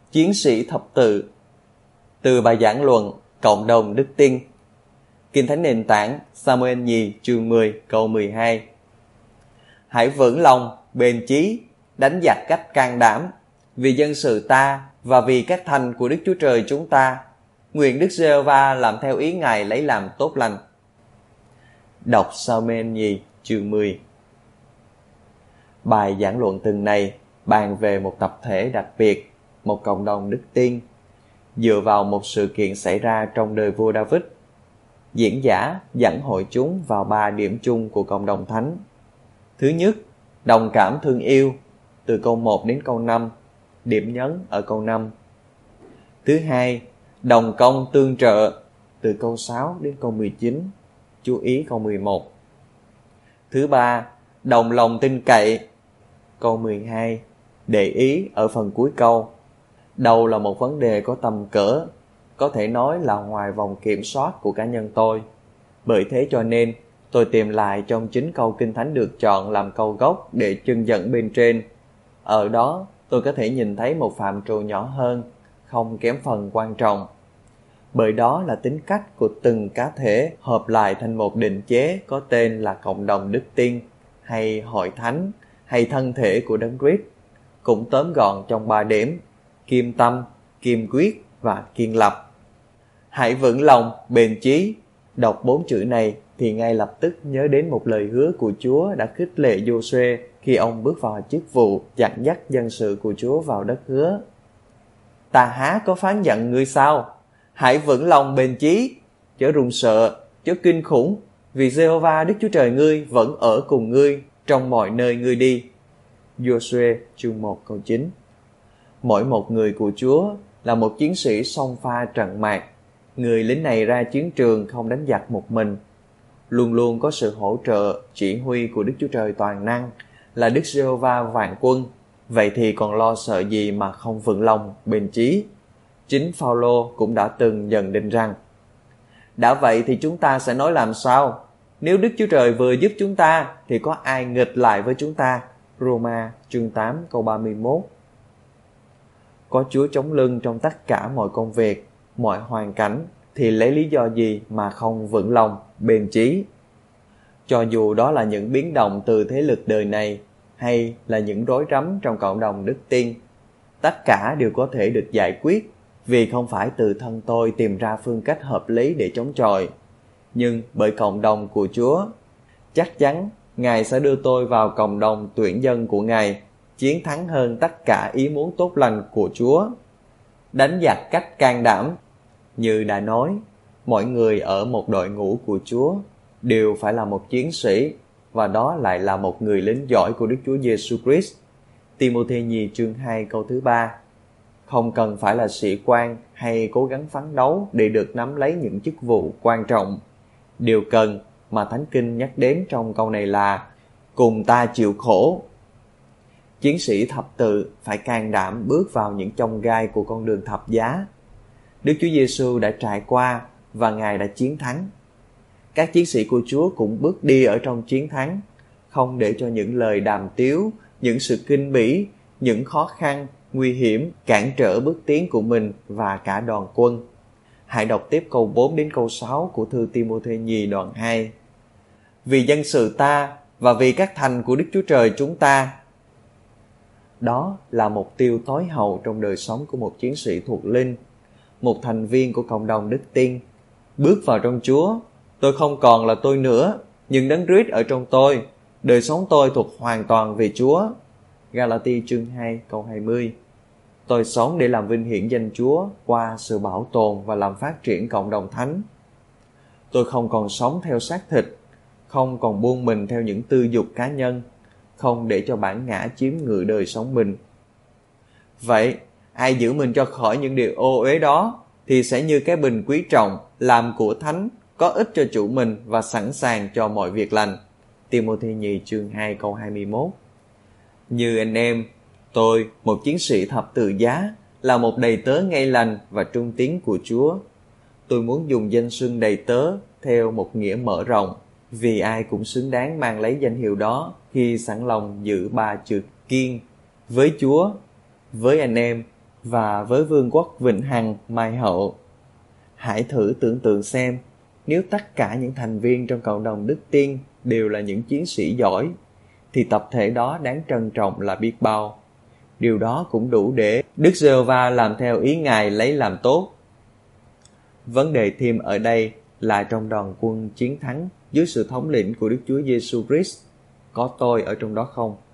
Chiến sĩ thập tự. Từ bài giảng luận Cộng đồng đức tin. Kinh thánh nền tảng Sa-mu-el nhì chương 10 câu 12. Hãy vững lòng, bền chí, đánh giặc cách can đảm, vì dân sự ta và vì các thành của Đức Chúa Trời chúng ta. Nguyện Đức Giê-hô-va làm theo ý Ngài lấy làm tốt lành. Đọc Sa-mu-el nhì chương 10. Bài giảng luận tuần này bàn về một tập thể đặc biệt, một cộng đồng đức tin, dựa vào một sự kiện xảy ra trong đời vua David. Diễn giả dẫn hội chúng vào 3 điểm chung của cộng đồng thánh. Thứ nhất, đồng cảm thương yêu, từ câu 1 đến câu 5, điểm nhấn ở câu 5. Thứ hai, đồng công tương trợ, từ câu 6 đến câu 19, chú ý câu 11. Thứ ba, đồng lòng tin cậy, câu 12, để ý ở phần cuối câu. Đầu là một vấn đề có tầm cỡ, có thể nói là ngoài vòng kiểm soát của cá nhân tôi. Bởi thế cho nên, tôi tìm lại trong 9 câu Kinh Thánh được chọn làm câu gốc để chân dẫn bên trên. Ở đó, tôi có thể nhìn thấy một phạm trù nhỏ hơn, không kém phần quan trọng. Bởi đó là tính cách của từng cá thể hợp lại thành một định chế có tên là cộng đồng đức tin, hay hội thánh, hay thân thể của Đấng Christ, cũng tóm gọn trong 3 điểm: kiêm tâm, kiên quyết và kiên lập. Hãy vững lòng, bền chí. Đọc 4 chữ này thì ngay lập tức nhớ đến một lời hứa của Chúa đã khích lệ Giô-suê khi ông bước vào chức vụ dẫn dắt dân sự của Chúa vào đất hứa. Ta há có phán giận ngươi sao? Hãy vững lòng bền chí, chớ run sợ, chớ kinh khủng, vì Giê-hô-va Đức Chúa Trời ngươi vẫn ở cùng ngươi trong mọi nơi ngươi đi. Giô-suê chương 1 câu 9. Mỗi một người của Chúa là một chiến sĩ xông pha trận mạc. Người lính này ra chiến trường không đánh giặc một mình. Luôn luôn có sự hỗ trợ, chỉ huy của Đức Chúa Trời toàn năng, là Đức Giê-hô-va vạn quân. Vậy thì còn lo sợ gì mà không vững lòng, bền chí? Chính Phao-lô cũng đã từng nhận định rằng: đã vậy thì chúng ta sẽ nói làm sao? Nếu Đức Chúa Trời vừa giúp chúng ta thì có ai nghịch lại với chúng ta? Roma chương 8 câu 31. Có Chúa chống lưng trong tất cả mọi công việc, mọi hoàn cảnh, thì lấy lý do gì mà không vững lòng, bền chí? Cho dù đó là những biến động từ thế lực đời này, hay là những rối rắm trong cộng đồng đức tin, tất cả đều có thể được giải quyết, vì không phải từ thân tôi tìm ra phương cách hợp lý để chống chọi, nhưng bởi cộng đồng của Chúa. Chắc chắn Ngài sẽ đưa tôi vào cộng đồng tuyển dân của Ngài, chiến thắng hơn tất cả ý muốn tốt lành của Chúa. Đánh giặc cách can đảm. Như đã nói, mỗi người ở một đội ngũ của Chúa đều phải là một chiến sĩ, và đó lại là một người lính giỏi của Đức Chúa Giêsu Christ. Ti-mô-thê nhì chương 2 câu thứ 3. Không cần phải là sĩ quan hay cố gắng phấn đấu để được nắm lấy những chức vụ quan trọng. Điều cần mà Thánh Kinh nhắc đến trong câu này là cùng ta chịu khổ. Chiến sĩ thập tự phải can đảm bước vào những chông gai của con đường thập giá. Đức Chúa Giêsu đã trải qua và Ngài đã chiến thắng. Các chiến sĩ của Chúa cũng bước đi ở trong chiến thắng, không để cho những lời đàm tiếu, những sự kinh bỉ, những khó khăn, nguy hiểm cản trở bước tiến của mình và cả đoàn quân. Hãy đọc tiếp câu 4 đến câu 6 của thư Ti-mô-thê nhì đoạn 2. Vì dân sự ta và vì các thành của Đức Chúa Trời chúng ta. Đó là mục tiêu tối hậu trong đời sống của một chiến sĩ thuộc linh, một thành viên của cộng đồng đức tin. Bước vào trong Chúa, tôi không còn là tôi nữa, nhưng Đấng Christ ở trong tôi. Đời sống tôi thuộc hoàn toàn về Chúa. Ga-la-ti chương 2 câu 20. Tôi sống để làm vinh hiển danh Chúa qua sự bảo tồn và làm phát triển cộng đồng thánh. Tôi không còn sống theo xác thịt, không còn buông mình theo những tư dục cá nhân, không để cho bản ngã chiếm ngự đời sống mình. Vậy, ai giữ mình cho khỏi những điều ô uế đó thì sẽ như cái bình quý trọng, làm của thánh, có ích cho chủ mình và sẵn sàng cho mọi việc lành. Ti-mô-thê nhì chương 2 câu 21. Như anh em, tôi, một chiến sĩ thập tự giá, là một đầy tớ ngay lành và trung tín của Chúa. Tôi muốn dùng danh xưng đầy tớ theo một nghĩa mở rộng, vì ai cũng xứng đáng mang lấy danh hiệu đó khi sẵn lòng giữ 3 chữ kiên với Chúa, với anh em và với vương quốc vĩnh hằng mai hậu. Hãy thử tưởng tượng xem, nếu tất cả những thành viên trong cộng đồng đức tin đều là những chiến sĩ giỏi, thì tập thể đó đáng trân trọng là biết bao. Điều đó cũng đủ để Đức Giê-hô-va làm theo ý Ngài lấy làm tốt. Vấn đề thêm ở đây là trong đoàn quân chiến thắng dưới sự thống lĩnh của Đức Chúa Giêsu Christ, có tôi ở trong đó không?